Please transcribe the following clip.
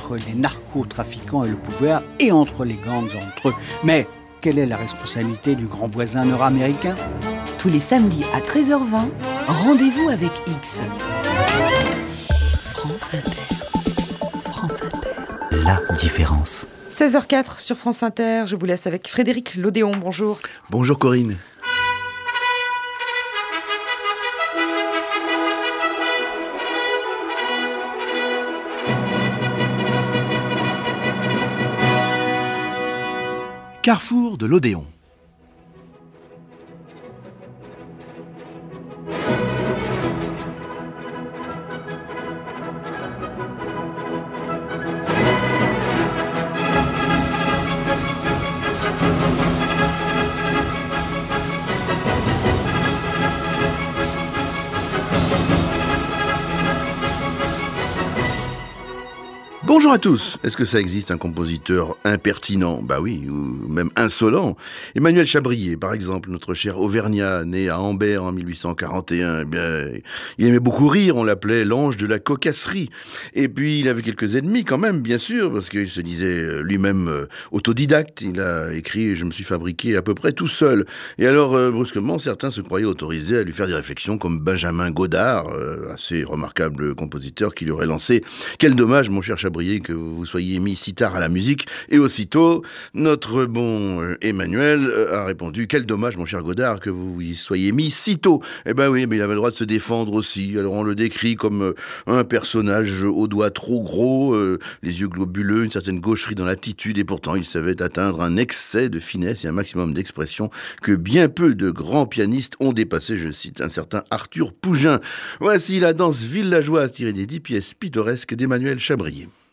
entre les narcotrafiquants et le pouvoir et entre les gangs entre eux. Mais quelle est la responsabilité du grand voisin nord-américain ? Tous les samedis à 13h20, rendez-vous avec X. France Inter. France Inter. La différence. 16h04 sur France Inter. Je vous laisse avec Frédéric Lodéon. Bonjour. Bonjour Corinne. Carrefour de l'Odéon. Bonjour à tous. Est-ce que ça existe un compositeur impertinent ? Bah oui, ou même insolent. Emmanuel Chabrier, par exemple, notre cher Auvergnat, né à Ambert en 1841, eh bien, il aimait beaucoup rire, on l'appelait l'ange de la cocasserie. Et puis, il avait quelques ennemis quand même, bien sûr, parce qu'il se disait lui-même autodidacte. Il a écrit « Je me suis fabriqué à peu près tout seul ». Et alors, brusquement, certains se croyaient autorisés à lui faire des réflexions comme Benjamin Godard, assez remarquable compositeur qui lui aurait lancé « Quel dommage, mon cher Chabrier, que vous soyez mis si tard à la musique ». Et aussitôt, notre bon Emmanuel a répondu « Quel dommage, mon cher Godard, que vous y soyez mis si tôt ». Eh ben oui, mais il avait le droit de se défendre aussi. Alors on le décrit comme un personnage aux doigts trop gros, les yeux globuleux, une certaine gaucherie dans l'attitude, et pourtant il savait atteindre un excès de finesse et un maximum d'expression que bien peu de grands pianistes ont dépassé, je cite un certain Arthur Pougin. Voici la danse villageoise tirée des 10 pièces pittoresques d'Emmanuel Chabrier.